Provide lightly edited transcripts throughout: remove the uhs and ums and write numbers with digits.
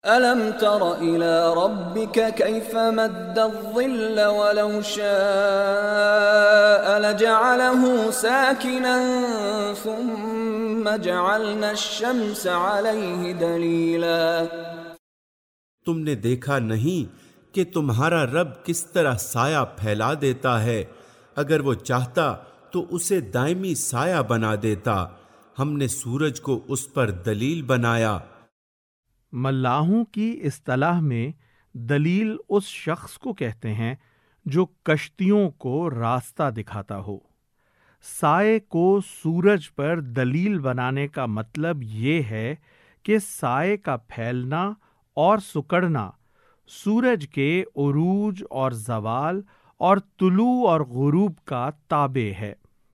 أَلَمْ تَرَ إِلَى رَبِّكَ كَيْفَ مَدَّ الظِّلَّ وَلَوْ شَاءَ لَجَعَلَهُ سَاكِنًا ثُمَّ جَعَلْنَا الشَّمْسَ عَلَيْهِ دَلِيلًا۔ تم نے دیکھا نہیں کہ تمہارا رب کس طرح سایہ پھیلا دیتا ہے، اگر وہ چاہتا تو اسے دائمی سایہ بنا دیتا، ہم نے سورج کو اس پر دلیل بنایا۔ ملاحوں کی اصطلاح میں دلیل اس شخص کو کہتے ہیں جو کشتیوں کو راستہ دکھاتا ہو۔ سائے کو سورج پر دلیل بنانے کا مطلب یہ ہے کہ سائے کا پھیلنا اور سکڑنا سورج کے عروج اور زوال اور طلوع اور غروب کا تابع ہے۔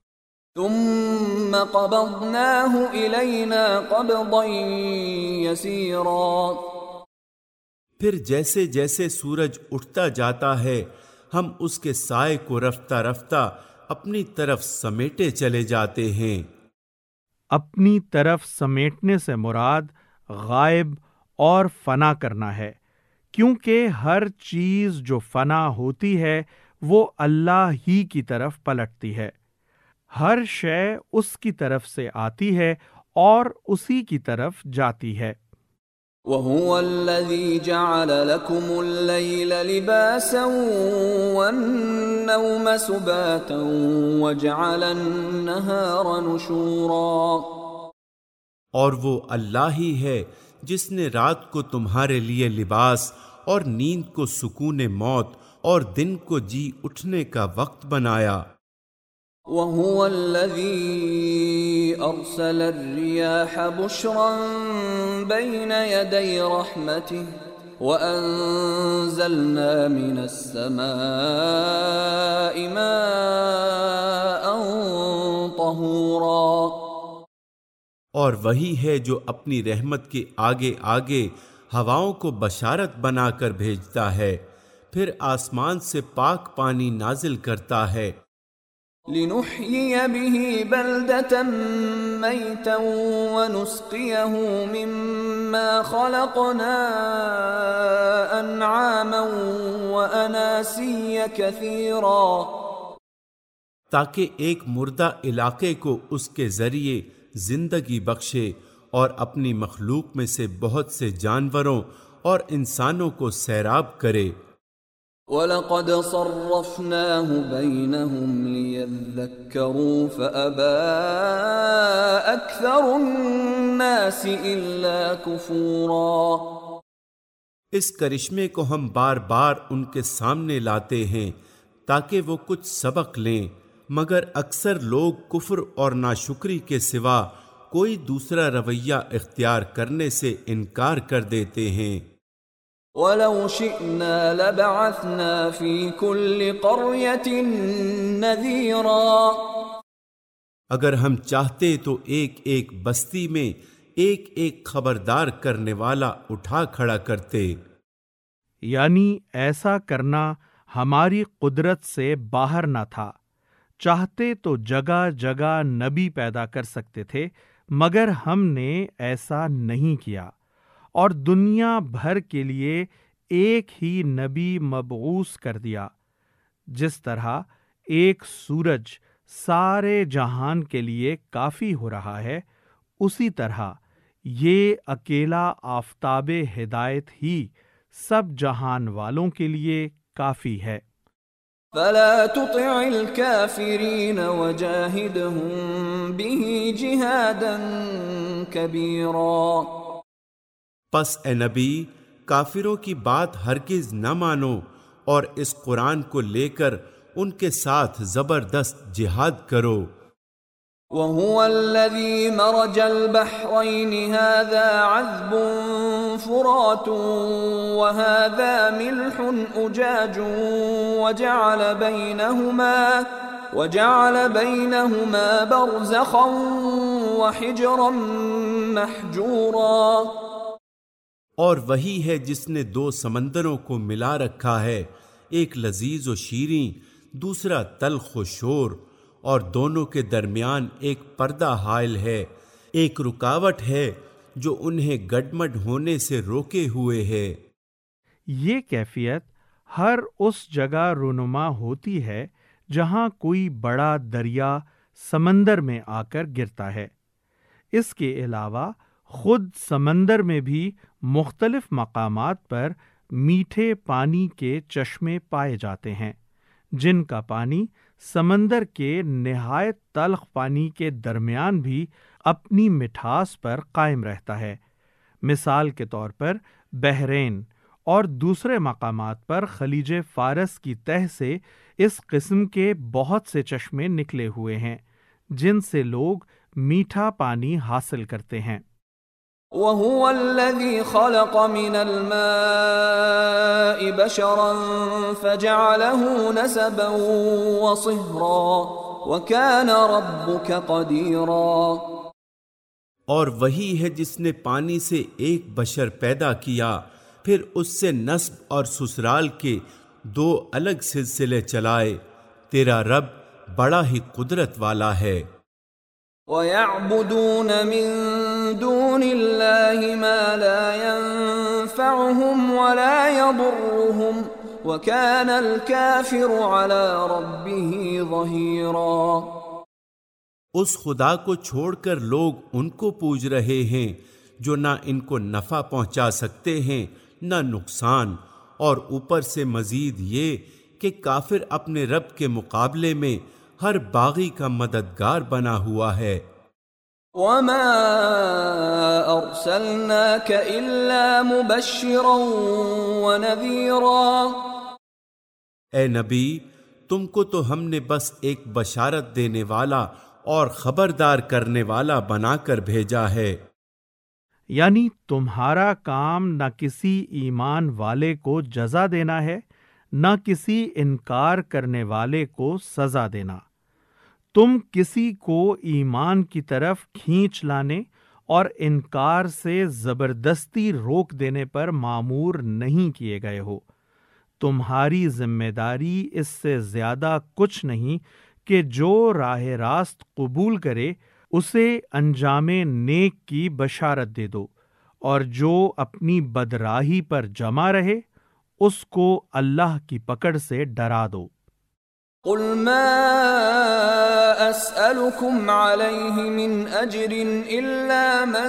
ثم قبضناه إلينا قبضا يسيرا۔ پھر جیسے جیسے سورج اٹھتا جاتا ہے ہم اس کے سائے کو رفتہ رفتہ اپنی طرف سمیٹے چلے جاتے ہیں۔ اپنی طرف سمیٹنے سے مراد غائب اور فنا کرنا ہے، کیونکہ ہر چیز جو فنا ہوتی ہے وہ اللہ ہی کی طرف پلٹتی ہے۔ ہر شے اس کی طرف سے آتی ہے اور اسی کی طرف جاتی ہے۔ وَهُوَ الَّذِي جَعَلَ لَكُمُ اللَّيْلَ لِبَاسًا وَالنَّوْمَ سُبَاتًا وَجَعَلَ النَّهَارَ نُشُورًا۔ اور وہ اللہ ہی ہے جس نے رات کو تمہارے لیے لباس اور نیند کو سکون موت اور دن کو جی اٹھنے کا وقت بنایا۔ وَهُوَ الَّذِي أَرْسَلَ الرِّيَاحَ بُشْرًا بَيْنَ يَدَيْ رَحْمَتِهِ وَأَنزَلْنَا مِنَ السَّمَاءِ مَاءً طَهُورًا۔ اور وہی ہے جو اپنی رحمت کے آگے آگے ہواؤں کو بشارت بنا کر بھیجتا ہے، پھر آسمان سے پاک پانی نازل کرتا ہے۔ لِنُحْيِيَ بِهِ بَلْدَةً مَيْتًا وَنُسْقِيَهُ مِمَّا خَلَقْنَا أَنْعَامًا وَأَنَاسِيَّ كَثِيرًا۔ تاکہ ایک مردہ علاقے کو اس کے ذریعے زندگی بخشے اور اپنی مخلوق میں سے بہت سے جانوروں اور انسانوں کو سیراب کرے۔ وَلَقَدْ صَرَّفْنَاهُ بَيْنَهُمْ لِيَذَّكَّرُوا فَأَبَى أَكْثَرُ النَّاسِ إِلَّا كُفُورًا۔ اس کرشمے کو ہم بار بار ان کے سامنے لاتے ہیں تاکہ وہ کچھ سبق لیں، مگر اکثر لوگ کفر اور ناشکری کے سوا کوئی دوسرا رویہ اختیار کرنے سے انکار کر دیتے ہیں۔ وَلَوْ شِئْنَا لَبَعَثْنَا فِي كُلِّ قَرْيَةٍ نَذِيرًا۔ اگر ہم چاہتے تو ایک ایک بستی میں ایک ایک خبردار کرنے والا اٹھا کھڑا کرتے۔ یعنی ایسا کرنا ہماری قدرت سے باہر نہ تھا۔ چاہتے تو جگہ جگہ نبی پیدا کر سکتے تھے، مگر ہم نے ایسا نہیں کیا، اور دنیا بھر کے لیے ایک ہی نبی مبعوث کر دیا۔ جس طرح ایک سورج سارے جہان کے لیے کافی ہو رہا ہے، اسی طرح یہ اکیلا آفتاب ہدایت ہی سب جہان والوں کے لیے کافی ہے۔ فَلَا تُطِعِ الْكَافِرِينَ وَجَاهِدْهُمْ بِهِ جِهَادًا كَبِيرًا۔ پس اے نبی کافروں کی بات ہرگز نہ مانو اور اس قرآن کو لے کر ان کے ساتھ زبردست جہاد کرو۔ وَهُوَ الَّذِي مَرَجَ الْبَحْرَيْنِ هَذَا عَذْبٌ فُرَاتٌ وَهَذَا مِلْحٌ أُجَاجٌ وَجَعَلَ بَيْنَهُمَا بَرْزَخًا وَحِجْرًا مَحْجُورًا۔ اور وہی ہے جس نے دو سمندروں کو ملا رکھا ہے، ایک لذیذ و شیریں، دوسرا تلخ و شور، اور دونوں کے درمیان ایک پردہ حائل ہے، ایک رکاوٹ ہے جو انہیں گڈمڈ ہونے سے روکے ہوئے ہے۔ یہ کیفیت ہر اس جگہ رونما ہوتی ہے جہاں کوئی بڑا دریا سمندر میں آ کر گرتا ہے۔ اس کے علاوہ خود سمندر میں بھی مختلف مقامات پر میٹھے پانی کے چشمے پائے جاتے ہیں، جن کا پانی سمندر کے نہایت تلخ پانی کے درمیان بھی اپنی مٹھاس پر قائم رہتا ہے۔ مثال کے طور پر بحرین اور دوسرے مقامات پر خلیج فارس کی تہہ سے اس قسم کے بہت سے چشمے نکلے ہوئے ہیں جن سے لوگ میٹھا پانی حاصل کرتے ہیں۔ وَهُوَ الَّذِي خَلَقَ مِنَ الْمَاءِ بَشَرًا فَجَعَلَهُ نَسَبًا وَصِهْرًا وَكَانَ رَبُّكَ قَدِيرًا۔ اور وہی ہے جس نے پانی سے ایک بشر پیدا کیا، پھر اس سے نسب اور سسرال کے دو الگ سلسلے چلائے۔ تیرا رب بڑا ہی قدرت والا ہے۔ وَيَعْبُدُونَ مِن دُونِ اللَّهِ مَا لَا يَنفَعُهُمْ وَلَا يَضُرُّهُمْ وَكَانَ الْكَافِرُ عَلَى رَبِّهِ ظَهِيرًا۔ اس خدا کو چھوڑ کر لوگ ان کو پوج رہے ہیں جو نہ ان کو نفع پہنچا سکتے ہیں نہ نقصان، اور اوپر سے مزید یہ کہ کافر اپنے رب کے مقابلے میں ہر باغی کا مددگار بنا ہوا ہے۔ وَمَا أَرْسَلْنَاكَ إِلَّا مُبَشِّرًا وَنَذِيرًا۔ اے نبی، تم کو تو ہم نے بس ایک بشارت دینے والا اور خبردار کرنے والا بنا کر بھیجا ہے۔ یعنی تمہارا کام نہ کسی ایمان والے کو جزا دینا ہے، نہ کسی انکار کرنے والے کو سزا دینا۔ تم کسی کو ایمان کی طرف کھینچ لانے اور انکار سے زبردستی روک دینے پر مامور نہیں کیے گئے ہو۔ تمہاری ذمہ داری اس سے زیادہ کچھ نہیں کہ جو راہ راست قبول کرے اسے انجام نیک کی بشارت دے دو، اور جو اپنی بدراہی پر جمع رہے اس کو اللہ کی پکڑ سے ڈرا دو۔ قُلْ مَا أَسْأَلُكُمْ عَلَيْهِ مِنْ أَجْرٍ إِلَّا مَنْ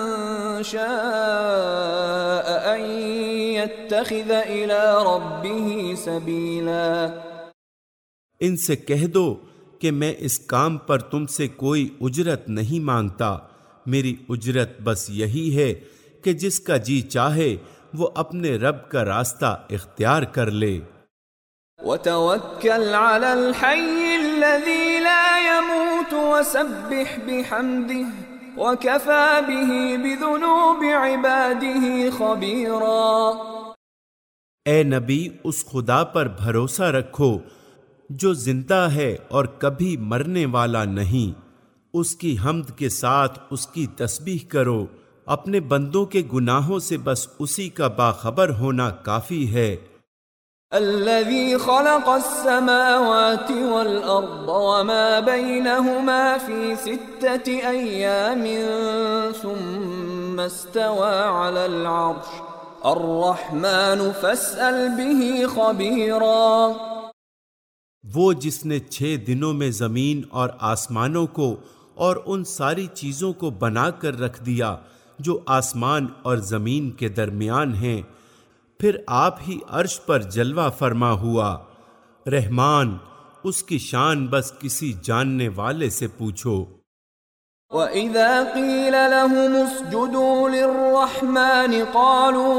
شَاءَ أَنْ يَتَّخِذَ إِلَى رَبِّهِ سَبِيلًا۔ ان سے کہہ دو کہ میں اس کام پر تم سے کوئی اجرت نہیں مانگتا، میری اجرت بس یہی ہے کہ جس کا جی چاہے وہ اپنے رب کا راستہ اختیار کر لے۔ وَتَوَكَّلْ عَلَى الْحَيِّ الَّذِي لَا يَمُوتُ وَسَبِّحْ بِحَمْدِهِ وَكَفَى بِهِ بِذُنُوبِ عِبَادِهِ خَبِيرًا۔ اے نبی، اس خدا پر بھروسہ رکھو جو زندہ ہے اور کبھی مرنے والا نہیں، اس کی حمد کے ساتھ اس کی تسبیح کرو، اپنے بندوں کے گناہوں سے بس اسی کا باخبر ہونا کافی ہے۔ الذي خلق السماوات والأرض وما بينهما في 6 أيام ثم استوى على العرش الرحمن فاسأل به خبيرا۔ وہ جس نے 6 دنوں میں زمین اور آسمانوں کو اور ان ساری چیزوں کو بنا کر رکھ دیا جو آسمان اور زمین کے درمیان ہیں، پھر آپ ہی عرش پر جلوہ فرما ہوا، رحمان، اس کی شان بس کسی جاننے والے سے پوچھو۔ وَإِذَا قِيلَ لَهُمُ اسْجُدُوا لِلرَّحْمَنِ قَالُوا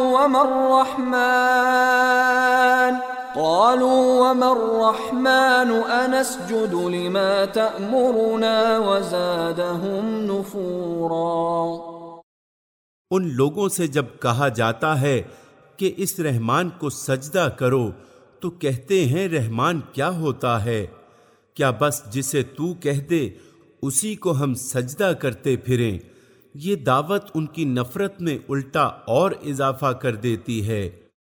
وَمَا الرَّحْمَنُ أَنَسْجُدُ لِمَا تَأْمُرُنَا وَزَادَهُمْ نُفُورًا۔ ان لوگوں سے جب کہا جاتا ہے کہ اس رحمان کو سجدہ کرو تو کہتے ہیں رحمان کیا ہوتا ہے؟ کیا بس جسے تو کہہ دے اسی کو ہم سجدہ کرتے پھریں؟ یہ دعوت ان کی نفرت میں الٹا اور اضافہ کر دیتی ہے۔